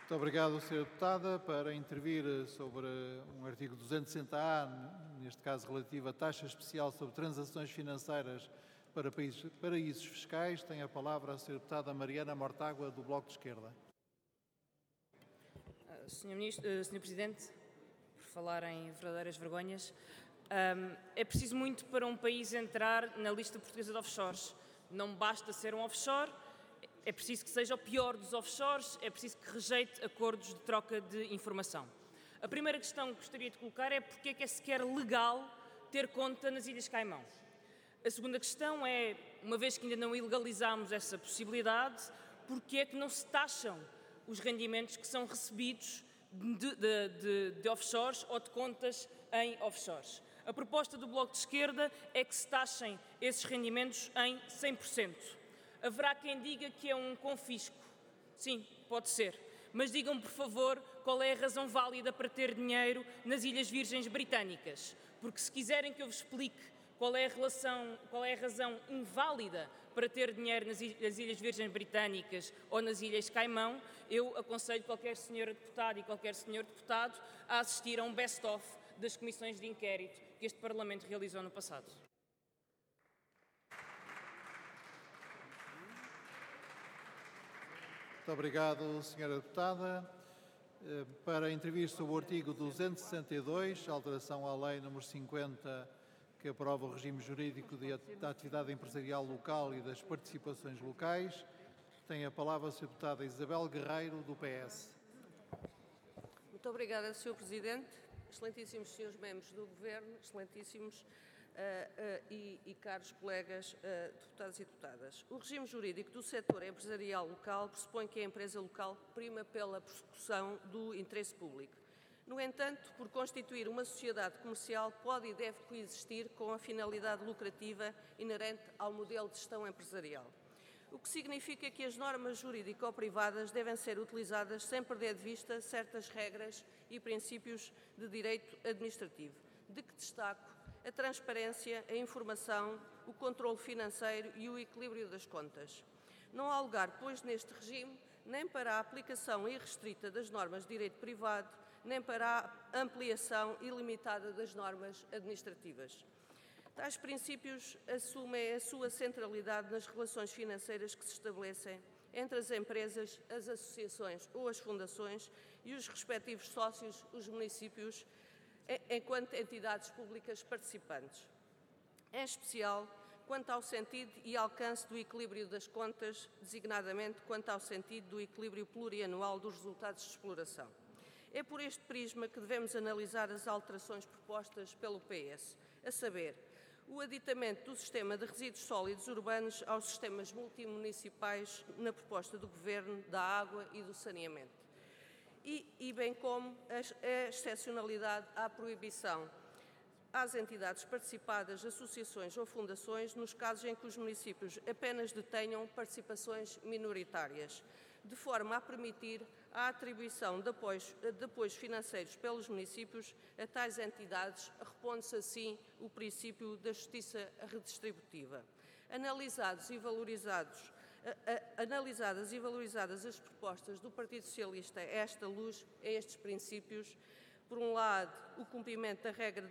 Muito obrigado, Sra. Deputada. Para intervir sobre um artigo 260-A, neste caso relativo à taxa especial sobre transações financeiras para paraísos fiscais, tem a palavra a Sra. Deputada Mariana Mortágua, do Bloco de Esquerda. Sr. Presidente, por falar em verdadeiras vergonhas, é preciso muito para um país entrar na lista portuguesa de offshores. Não basta ser um offshore, é preciso que seja o pior dos offshores, é preciso que rejeite acordos de troca de informação. A primeira questão que gostaria de colocar é porque é que é sequer legal ter conta nas Ilhas Caimão. A segunda questão é, uma vez que ainda não ilegalizamos essa possibilidade, porque é que não se taxam os rendimentos que são recebidos de offshores ou de contas em offshores. A proposta do Bloco de Esquerda é que se taxem esses rendimentos em 100%. Haverá quem diga que é um confisco. Sim, pode ser. Mas digam-me, por favor, qual é a razão válida para ter dinheiro nas Ilhas Virgens Britânicas. Porque se quiserem que eu vos explique qual é a razão inválida para ter dinheiro nas Ilhas Virgens Britânicas ou nas Ilhas Caimão, eu aconselho qualquer senhora deputada e qualquer senhor deputado a assistir a um best-of das comissões de inquérito que este Parlamento realizou no passado. Muito obrigado, Sra. Deputada. Para intervir sobre o artigo 262, alteração à Lei nº 50, que aprova o regime jurídico da atividade empresarial local e das participações locais, tem a palavra a Sra. Deputada Isabel Guerreiro, do PS. Muito obrigada, Sr. Presidente. Excelentíssimos senhores membros do Governo, excelentíssimos e caros colegas deputados e deputadas. O regime jurídico do setor empresarial local pressupõe que a empresa local prima pela persecução do interesse público. No entanto, por constituir uma sociedade comercial, pode e deve coexistir com a finalidade lucrativa inerente ao modelo de gestão empresarial. O que significa que as normas jurídico-privadas devem ser utilizadas sem perder de vista certas regras e princípios de direito administrativo, de que destaco a transparência, a informação, o controle financeiro e o equilíbrio das contas. Não há lugar, pois, neste regime, nem para a aplicação irrestrita das normas de direito privado, nem para a ampliação ilimitada das normas administrativas. Tais princípios assumem a sua centralidade nas relações financeiras que se estabelecem entre as empresas, as associações ou as fundações e os respectivos sócios, os municípios, enquanto entidades públicas participantes. Em especial, quanto ao sentido e alcance do equilíbrio das contas, designadamente quanto ao sentido do equilíbrio plurianual dos resultados de exploração. É por este prisma que devemos analisar as alterações propostas pelo PS, a saber, o aditamento do sistema de resíduos sólidos urbanos aos sistemas multimunicipais na proposta do Governo da água e do saneamento. E bem como a excepcionalidade à proibição às entidades participadas, associações ou fundações, nos casos em que os municípios apenas detenham participações minoritárias, de forma a permitir a atribuição de apoios financeiros pelos municípios a tais entidades, repondo-se assim o princípio da justiça redistributiva. Analisadas e valorizadas as propostas do Partido Socialista a esta luz, a estes princípios, por um lado, o cumprimento da regra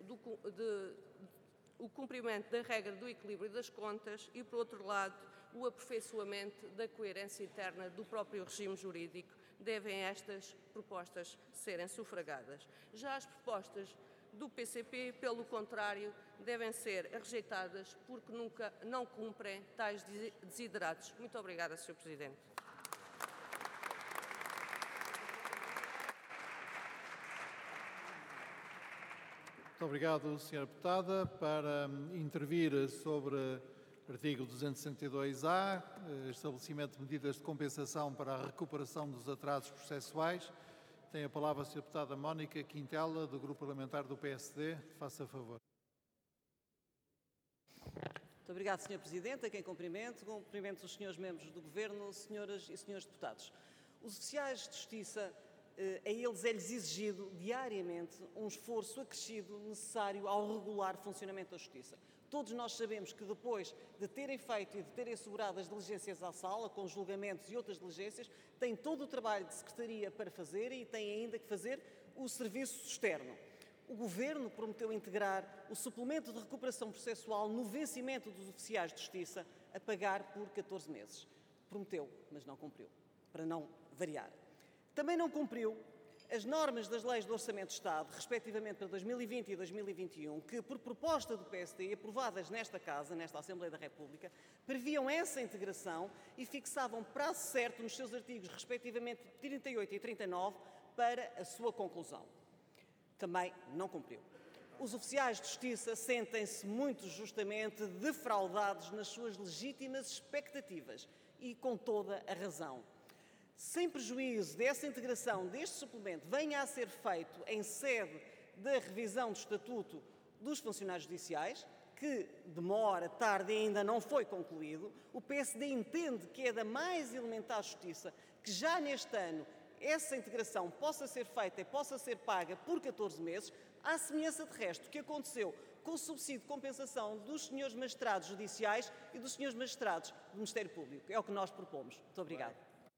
do equilíbrio das contas e, por outro lado, o aperfeiçoamento da coerência interna do próprio regime jurídico, devem estas propostas serem sufragadas. Já as propostas do PCP, pelo contrário, devem ser rejeitadas porque nunca não cumprem tais desiderados. Muito obrigada, Sr. Presidente. Muito obrigado, Sra. Deputada. Para intervir sobre o artigo 262-A, estabelecimento de medidas de compensação para a recuperação dos atrasos processuais, tem a palavra a Sra. Deputada Mónica Quintela, do Grupo Parlamentar do PSD. Faça favor. Muito obrigado, Sr. Presidente, a quem cumprimento os senhores membros do Governo, senhoras e senhores deputados. Os oficiais de Justiça, a eles é-lhes exigido diariamente um esforço acrescido necessário ao regular funcionamento da Justiça. Todos nós sabemos que depois de terem feito e de terem assegurado as diligências à sala, com julgamentos e outras diligências, têm todo o trabalho de secretaria para fazer e têm ainda que fazer o serviço externo. O Governo prometeu integrar o suplemento de recuperação processual no vencimento dos oficiais de justiça a pagar por 14 meses. Prometeu, mas não cumpriu, para não variar. Também não cumpriu as normas das leis do Orçamento de Estado, respectivamente para 2020 e 2021, que, por proposta do PSD, aprovadas nesta Casa, nesta Assembleia da República, previam essa integração e fixavam prazo certo nos seus artigos, respectivamente 38 e 39, para a sua conclusão. Também não cumpriu. Os oficiais de justiça sentem-se muito justamente defraudados nas suas legítimas expectativas e com toda a razão. Sem prejuízo dessa integração deste suplemento venha a ser feito em sede da revisão do Estatuto dos Funcionários Judiciais, que demora, tarde e ainda não foi concluído, o PSD entende que é da mais elementar justiça que já neste ano essa integração possa ser feita e possa ser paga por 14 meses, à semelhança de resto que aconteceu com o subsídio de compensação dos senhores magistrados judiciais e dos senhores magistrados do Ministério Público. É o que nós propomos. Muito obrigada.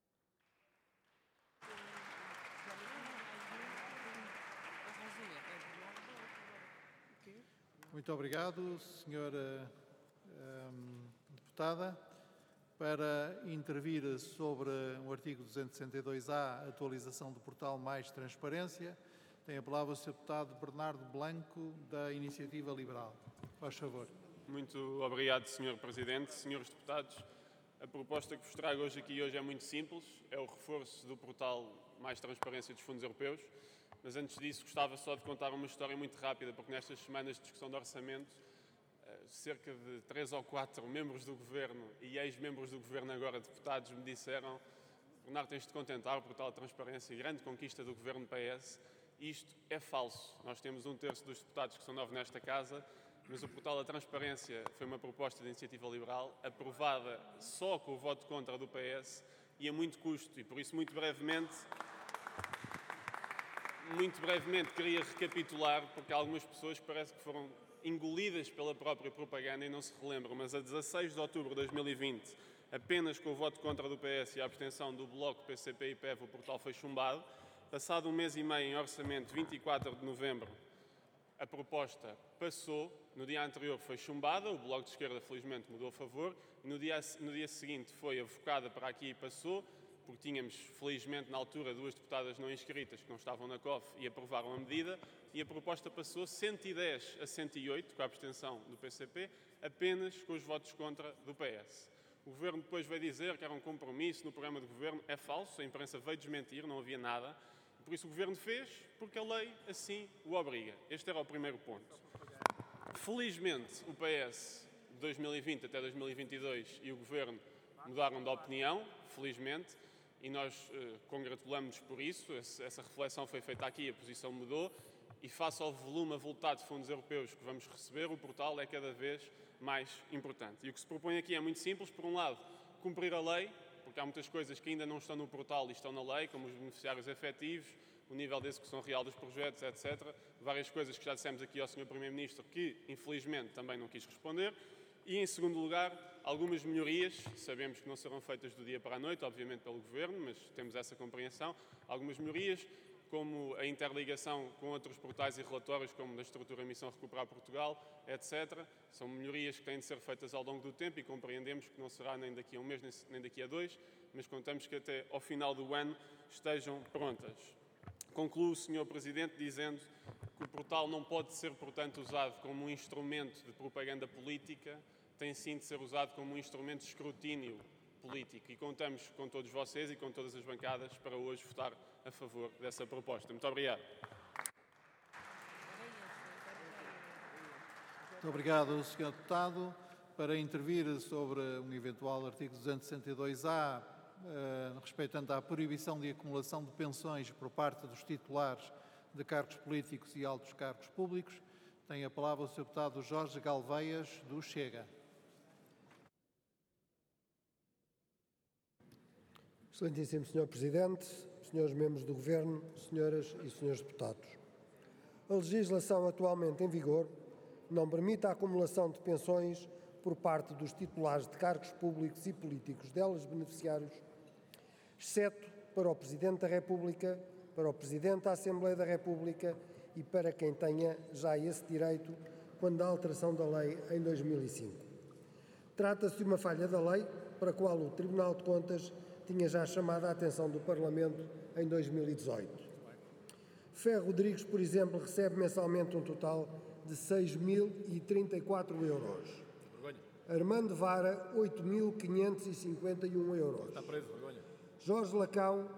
Muito obrigado, senhora deputada. Para intervir sobre o artigo 262-A, atualização do portal Mais Transparência, tem a palavra o Sr. Deputado Bernardo Blanco, da Iniciativa Liberal. Faz favor. Muito obrigado, Sr. Presidente. Senhores deputados, a proposta que vos trago hoje é muito simples, é o reforço do portal Mais Transparência dos Fundos Europeus, mas antes disso gostava só de contar uma história muito rápida, porque nestas semanas de discussão de orçamento, cerca de 3 ou 4 membros do Governo e ex-membros do Governo, agora deputados, me disseram: Bernardo, tens de contentar, o portal de transparência, grande conquista do Governo PS. Isto é falso. Nós temos 1/3 dos deputados que são novos nesta Casa, mas o portal da transparência foi uma proposta de Iniciativa Liberal, aprovada só com o voto contra do PS e a muito custo. E por isso, muito brevemente, queria recapitular, porque algumas pessoas parece que foram engolidas pela própria propaganda e não se relembram, mas a 16 de outubro de 2020, apenas com o voto contra do PS e a abstenção do Bloco, PCP e PEV, o portal foi chumbado. Passado um mês e meio em orçamento, 24 de novembro, a proposta passou. No dia anterior foi chumbada, o Bloco de Esquerda felizmente mudou a favor, e no dia seguinte foi avocada para aqui e passou, porque tínhamos, felizmente, na altura, 2 deputadas não inscritas que não estavam na COF e aprovaram a medida, e a proposta passou 110 a 108, com a abstenção do PCP, apenas com os votos contra do PS. O Governo depois veio dizer que era um compromisso no programa de Governo. É falso, a imprensa veio desmentir, não havia nada. Por isso o Governo fez, porque a lei assim o obriga. Este era o primeiro ponto. Felizmente, o PS, de 2020 até 2022, e o Governo mudaram de opinião, felizmente, e nós congratulamos-nos por isso. Essa reflexão foi feita aqui, a posição mudou, e face ao volume avultado de fundos europeus que vamos receber, o portal é cada vez mais importante. E o que se propõe aqui é muito simples. Por um lado, cumprir a lei, porque há muitas coisas que ainda não estão no portal e estão na lei, como os beneficiários efetivos, o nível de execução real dos projetos, etc. Várias coisas que já dissemos aqui ao Sr. Primeiro-Ministro, que infelizmente também não quis responder. E, em segundo lugar, algumas melhorias. Sabemos que não serão feitas do dia para a noite, obviamente pelo Governo, mas temos essa compreensão. Algumas melhorias, como a interligação com outros portais e relatórios, como da estrutura Missão Recuperar Portugal, etc. São melhorias que têm de ser feitas ao longo do tempo e compreendemos que não será nem daqui a um mês, nem daqui a 2, mas contamos que até ao final do ano estejam prontas. Concluo, Sr. Presidente, dizendo que o portal não pode ser, portanto, usado como um instrumento de propaganda política, tem sim de ser usado como um instrumento de escrutínio político, e contamos com todos vocês e com todas as bancadas para hoje votar a favor dessa proposta. Muito obrigado. Muito obrigado, Sr. Deputado. Para intervir sobre um eventual artigo 262-A, respeitando à proibição de acumulação de pensões por parte dos titulares de cargos políticos e altos cargos públicos, tem a palavra o Sr. Deputado Jorge Galveias, do Chega. Excelentíssimo Sr. Presidente, senhores membros do Governo, senhoras e senhores deputados. A legislação atualmente em vigor não permite a acumulação de pensões por parte dos titulares de cargos públicos e políticos delas beneficiários, exceto para o Presidente da República, para o Presidente da Assembleia da República e para quem tenha já esse direito quando da alteração da lei em 2005. Trata-se de uma falha da lei para a qual o Tribunal de Contas tinha já chamado a atenção do Parlamento em 2018. Ferro Rodrigues, por exemplo, recebe mensalmente um total de 6.034 euros. Armando Vara, 8.551 euros. Está preso, vergonha. Jorge Lacão,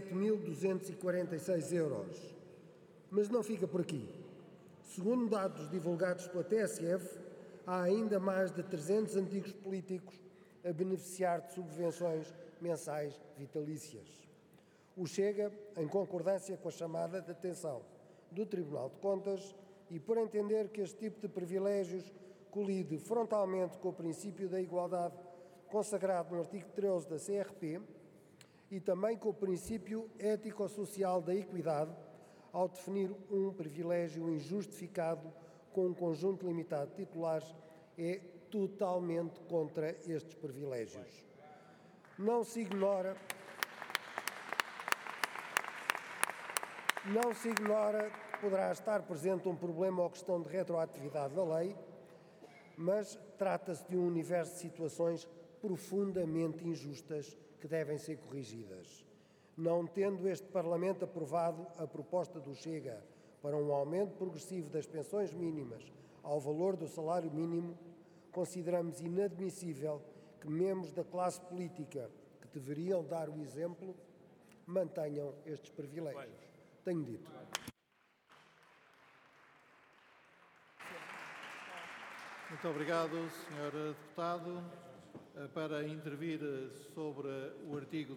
7.246 euros. Mas não fica por aqui. Segundo dados divulgados pela TSF, há ainda mais de 300 antigos políticos a beneficiar de subvenções mensais vitalícias. O Chega, em concordância com a chamada de atenção do Tribunal de Contas e por entender que este tipo de privilégios colide frontalmente com o princípio da igualdade consagrado no artigo 13 da CRP e também com o princípio ético-social da equidade, ao definir um privilégio injustificado com um conjunto limitado de titulares, é totalmente contra estes privilégios. Não se ignora que poderá estar presente um problema ou questão de retroatividade da lei, mas trata-se de um universo de situações profundamente injustas que devem ser corrigidas. Não tendo este Parlamento aprovado a proposta do Chega para um aumento progressivo das pensões mínimas ao valor do salário mínimo, consideramos inadmissível que membros da classe política que deveriam dar o exemplo mantenham estes privilégios. Tenho dito. Muito obrigado, Sr. Deputado. Para intervir sobre o artigo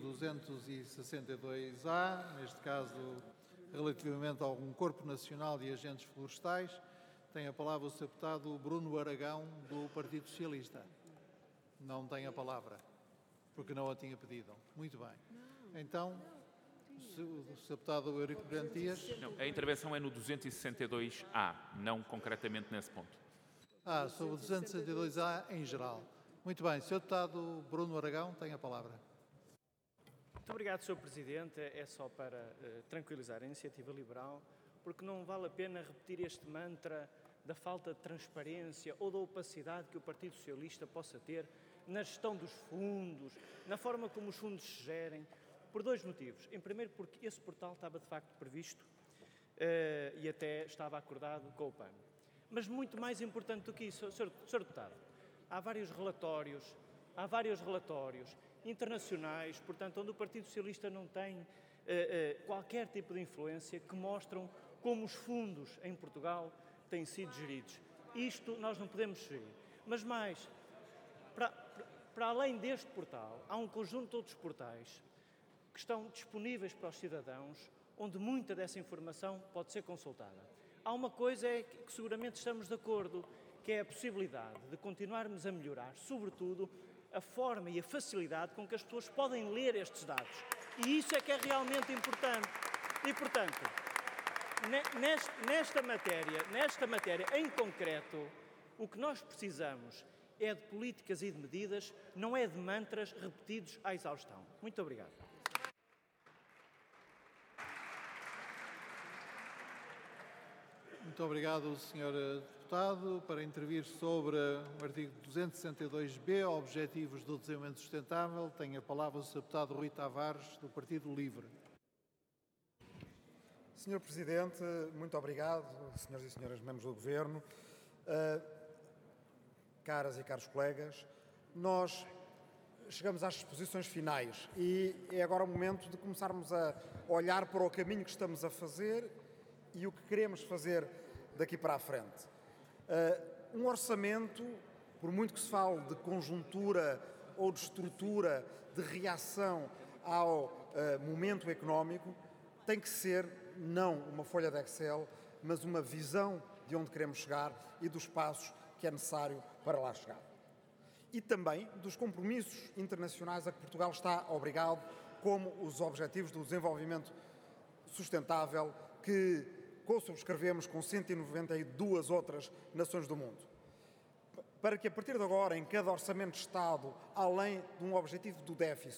262-A, neste caso relativamente a algum Corpo Nacional de Agentes Florestais, tem a palavra o Sr. Deputado Bruno Aragão, do Partido Socialista. Não tem a palavra, porque não a tinha pedido. Muito bem. Então, o Sr. Deputado Eurico Garantias. Não, a intervenção é no 262-A, não concretamente nesse ponto. Sobre o 262-A em geral. Muito bem. Sr. Deputado Bruno Aragão, tem a palavra. Muito obrigado, Sr. Presidente. É só para tranquilizar a Iniciativa Liberal, porque não vale a pena repetir este mantra da falta de transparência ou da opacidade que o Partido Socialista possa ter na gestão dos fundos, na forma como os fundos se gerem, por dois motivos. Em primeiro, porque esse portal estava de facto previsto e até estava acordado com o PAN. Mas muito mais importante do que isso, Sr. Deputado, há vários relatórios internacionais, portanto, onde o Partido Socialista não tem qualquer tipo de influência, que mostram como os fundos em Portugal têm sido geridos. Isto nós não podemos seguir. Mas mais, para além deste portal, há um conjunto de outros portais que estão disponíveis para os cidadãos, onde muita dessa informação pode ser consultada. Há uma coisa que seguramente estamos de acordo, que é a possibilidade de continuarmos a melhorar, sobretudo, a forma e a facilidade com que as pessoas podem ler estes dados. E isso é que é realmente importante. E, portanto, nesta matéria em concreto, o que nós precisamos é de políticas e de medidas, não é de mantras repetidos à exaustão. Muito obrigado. Muito obrigado, Sr. Deputado. Para intervir sobre o artigo 262-B, Objetivos do Desenvolvimento Sustentável, tem a palavra o Sr. Deputado Rui Tavares, do Partido Livre. Sr. Presidente, muito obrigado, senhores e senhoras membros do Governo, caras e caros colegas. Nós chegamos às exposições finais e é agora o momento de começarmos a olhar para o caminho que estamos a fazer e o que queremos fazer daqui para a frente. Um orçamento, por muito que se fale de conjuntura ou de estrutura de reação ao momento económico, tem que ser não uma folha de Excel, mas uma visão de onde queremos chegar e dos passos que é necessário para lá chegar. E também dos compromissos internacionais a que Portugal está obrigado, como os Objetivos do Desenvolvimento Sustentável, que co-subscrevemos com 192 outras nações do mundo. Para que a partir de agora, em cada orçamento de Estado, além de um objetivo do déficit,